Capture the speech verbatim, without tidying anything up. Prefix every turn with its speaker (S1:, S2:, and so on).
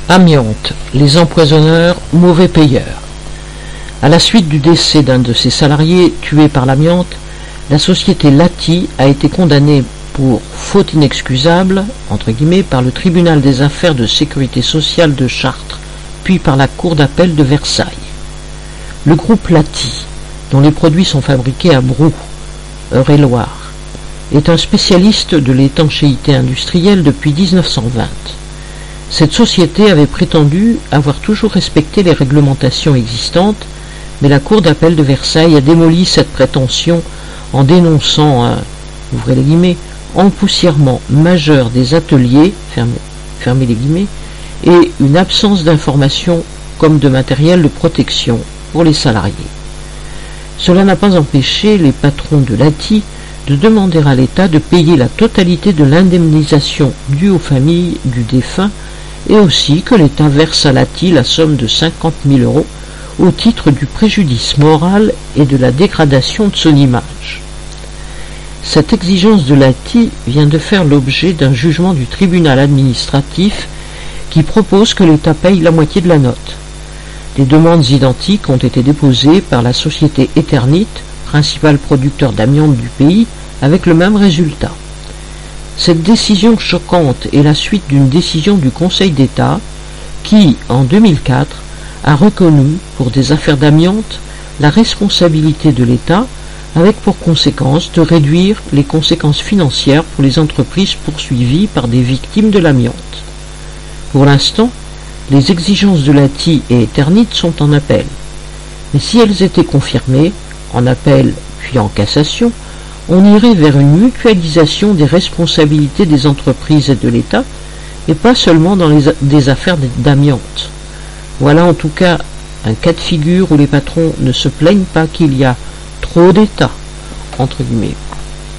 S1: Amiante, les empoisonneurs mauvais payeurs. À la suite du décès d'un de ses salariés tué par l'amiante, la société Lati a été condamnée pour faute inexcusable, entre guillemets, par le tribunal des affaires de sécurité sociale de Chartres, puis par la cour d'appel de Versailles. Le groupe Lati, dont les produits sont fabriqués à Brou, Eure-et-Loir, est un spécialiste de l'étanchéité industrielle depuis mille neuf cent vingt. Cette société avait prétendu avoir toujours respecté les réglementations existantes, mais la cour d'appel de Versailles a démoli cette prétention en dénonçant un, ouvrez les guillemets, empoussièrement majeur des ateliers, fermez, fermez les guillemets, et une absence d'information comme de matériel de protection pour les salariés. Cela n'a pas empêché les patrons de Lati de demander à l'État de payer la totalité de l'indemnisation due aux familles du défunt et aussi que l'État verse à Lati la somme de cinquante mille euros au titre du préjudice moral et de la dégradation de son image. Cette exigence de Lati vient de faire l'objet d'un jugement du tribunal administratif qui propose que l'État paye la moitié de la note. Des demandes identiques ont été déposées par la société Eternit, principal producteur d'amiante du pays, avec le même résultat. Cette décision choquante est la suite d'une décision du Conseil d'État qui, en deux mille quatre, a reconnu, pour des affaires d'amiante, la responsabilité de l'État, avec pour conséquence de réduire les conséquences financières pour les entreprises poursuivies par des victimes de l'amiante. Pour l'instant, les exigences de Lati et Eternit sont en appel. Mais si elles étaient confirmées, en appel puis en cassation, on irait vers une mutualisation des responsabilités des entreprises et de l'État, et pas seulement dans les a- des affaires d'amiante. Voilà en tout cas un cas de figure où les patrons ne se plaignent pas qu'il y a trop d'État, entre guillemets.